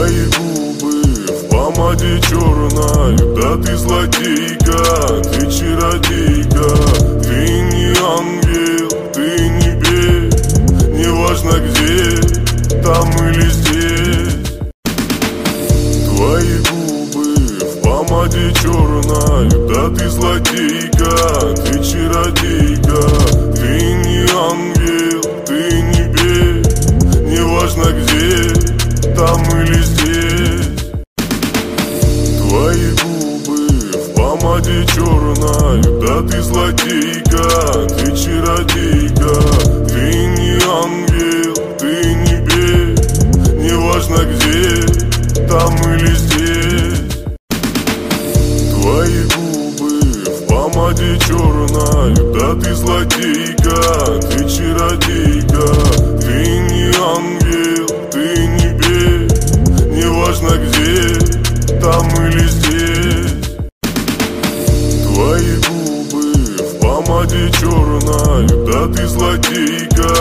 Твои губы в помаде черной, да ты злодейка, ты чародейка. Ты не ангел, ты не бес, неважно где, там или здесь. Твои губы в помаде черной, да ты злодейка, ты чародейка. Ты не ангел, ты не бес, неважно где, там или здесь. Твои губы в помаде черной, да ты злодейка, ты чародейка. Ты не ангел, ты не бес, неважно где, там или здесь. Твои губы в помаде черной, да ты злодейка, ты чародейка. Ты не ангел, ты не бес, неважно где, там или здесь. Твои губы в помаде черной, да ты злодейка,